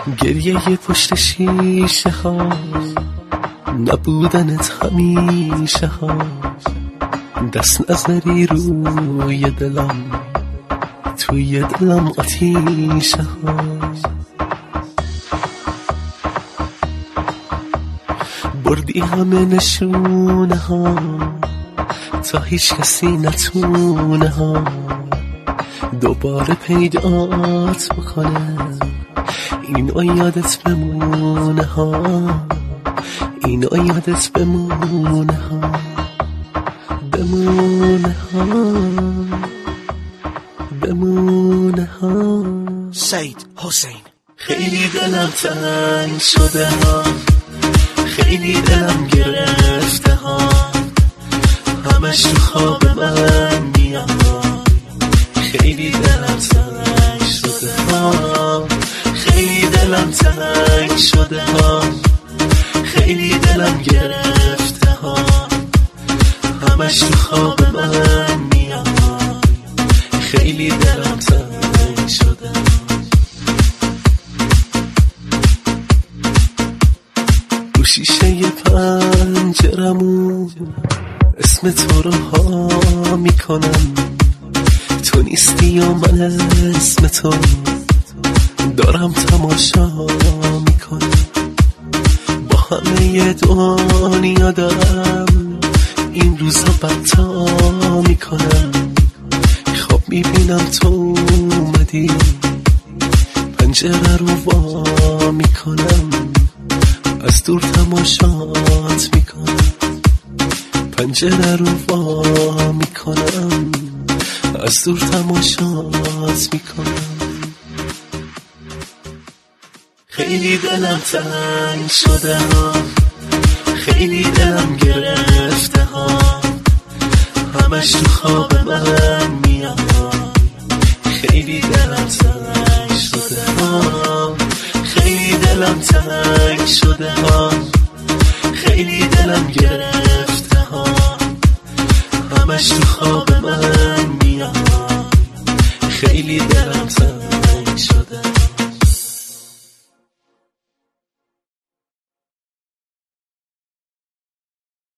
گریه پشت شیشه ها، نبودنت همیشه ها، دست نظری روی دلم، توی دلم آتیشه ها. بردی همه نشونه ها تا هیچ کسی نتونه ها دوباره پیدات بکنه، اینو یادت بمونه ها، اینو یادت بمونه ها، بمونه ها، بمونه ها. سید حسین. خیلی دلم تنگ شده ها، خیلی دلم گرفته ها، همش تو خواب من میاد. خیلی دلم تنگ شده ها، خیلی دلم تنگ شده ها، خیلی دلم گرفته ها، همش تو خواب من میاد. خیلی دلم تنگ شده ها. رو شیشه پنجرمون اسم تو رو ها میکنم، تو نیستی و من اسم تو دارم تماشا میکنم. با همه دنیا دارم این روزا بدتا میکنم. خواب میبینم تو اومدی، پنجره رو وا میکنم، از دور تماشات میکنم، پنجره رو وا میکنم، از دور تماشات میکنم. خیلی دلم تنگ شده ها، خیلی دلم گرفته ها، همش تو خواب من میاد. خیلی دلم تنگ شده ها، خیلی دلم تنگ شده ها، خیلی دلم گرفته ها، همش تو خواب من میاد. خیلی دلم تنگ